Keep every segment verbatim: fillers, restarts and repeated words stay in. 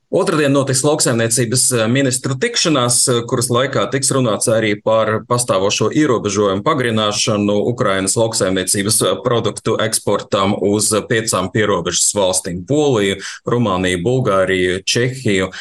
Otradien notiks lauksaimniecības ministru tikšanās, kuras laikā tiks runāts arī par pastāvošo ierobežojumu pagarināšanu Ukrainas lauksaimniecības produktu eksportam uz piecām pierobežas valstīm - Poliju, Rumāniju, Bulgāriju, Čehiju.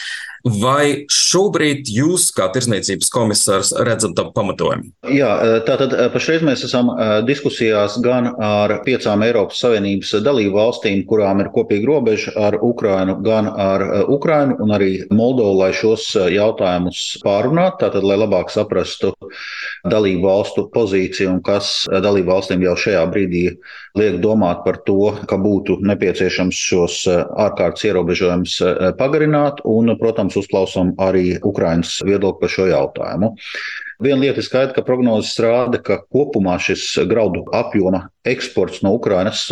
Vai šobrīd jūs, kā tirdzniecības komisārs, redzat tam pamatojumu? Jā, tātad pašreiz mēs esam diskusijās gan ar piecām Eiropas Savienības dalību valstīm, kurām ir kopīga robeža ar Ukrainu, gan ar Ukrainu un arī Moldovu, lai šos jautājumus pārunātu, tātad, lai labāk saprastu dalību valstu pozīciju un kas dalību valstīm jau šajā brīdī liek domāt par to, ka būtu nepieciešams šos ārkārtas ierobežojumus pagarināt un, protams, uzklausām arī Ukrainas viedokli par šo jautājumu. Viena lieta ir skaidra, ka prognozes rāda, ka kopumā šis graudu apjoma eksports no Ukrainas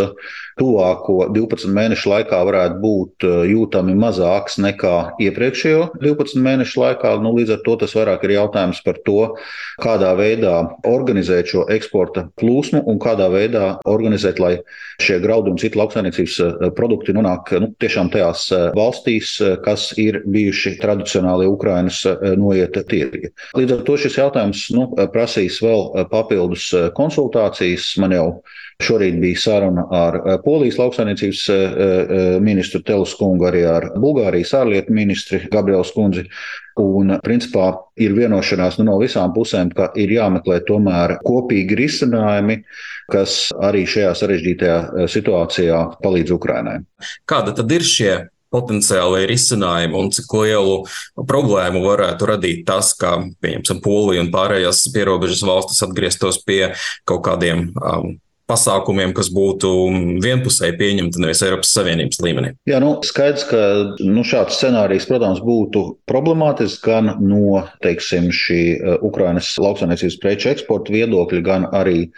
tuvāko divpadsmit mēnešu laikā varētu būt jūtami mazāks nekā iepriekšējo divpadsmit mēnešu laikā. Nu, līdz ar to tas vairāk ir jautājums par to, kādā veidā organizēt šo eksporta plūsmu un kādā veidā organizēt, lai šie graudi un citi lauksaimniecības produkti nonāk nu, tiešām tajās valstīs, kas ir bijuši tradicionāli Ukrainas noieta tirgi. Līdz ar to šis jautājums nu, prasīs vēl papildus konsultācijas. Man jau šorīt bija saruna ar Polijas lauksaimniecības ministru Telus kungu, arī ar Bulgārijas ārlietu ministri Gabriels kundzi. Un, principā, ir vienošanās nu, no visām pusēm, ka ir jāmeklē tomēr kopīgi risinājumi, kas arī šajā sarežģītajā situācijā palīdz Ukrainai. Kāda tad ir šie potenciāli risinājumi un cik lielu problēmu varētu radīt tas, ka, pieņemsim, Polija un pārējās pierobežas valstis atgrieztos pie kaut kādiem um, pasākumiem, kas būtu vienpusēji pieņemti nevis Eiropas Savienības līmenī? Jā, nu, skaidrs, ka nu, šāds scenārijs, protams, būtu problemātisks gan no, teiksim, šī Ukrainas lauksaimniecības preču eksporta viedokļa, gan arī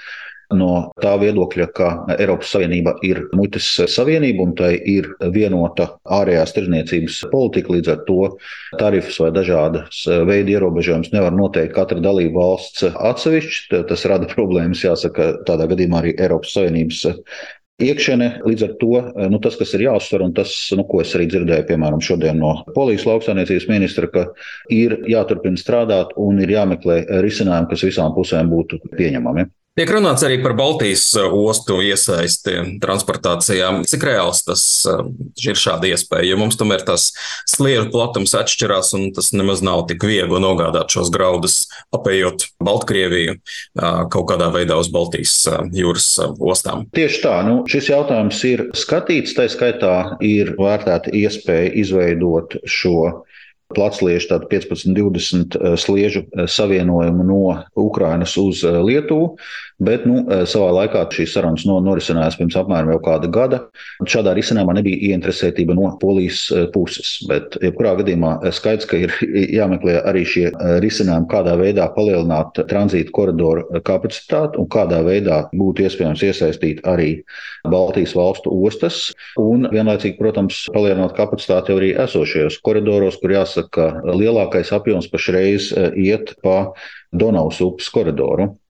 no tā viedokļa, ka Eiropas Savienība ir muitas savienība un tai ir vienota ārējās tirdzniecības politika, līdz ar to tarifus vai dažādas veidi ierobežojumus nevar noteikt katra dalība valsts atsevišķi. Tas rada problēmas, jāsaka, tādā gadījumā arī Eiropas Savienības iekšēnē. Līdz ar to nu, tas, kas ir jāuzsver, un tas, nu, ko es arī dzirdēju, piemēram, šodien no Polijas lauksaimniecības ministra, ka ir jāturpina strādāt un ir jāmeklē risinājumi, kas visām pusēm būtu pieņemami. Tiek runāts arī par Baltijas ostu iesaisti transportācijā. Cik reāls tas ir šāda iespēja? Jo mums tomēr tas sliežu platums atšķirās un tas nemaz nav tik viegli nogādāt šos graudus, apējot Baltkrieviju kaut kādā veidā uz Baltijas jūras ostām. Tieši tā. Nu, šis jautājums ir skatīts, tā skaitā ir vērtēta iespēja izveidot šo platsliežu, tādu piecpadsmit divdesmit sliežu savienojumu no Ukrainas uz Lietuvu, bet nu, savā laikā šīs sarunas norisinājās pirms apmēram jau kāda gada. Šādā risinājumā nebija ieinteresētība no Polijas puses, bet jebkurā gadījumā skaidrs, ka ir jāmeklē arī šie risinājumi, kādā veidā palielināt tranzīta koridoru kapacitāti un kādā veidā būtu iespējams iesaistīt arī Baltijas valstu ostas un vienlaicīgi, protams, palielināt kapacitāti arī esošajos koridoros, kur jāsaka, ka lielākais apjoms pašreiz iet pa Donavas upes koridoru.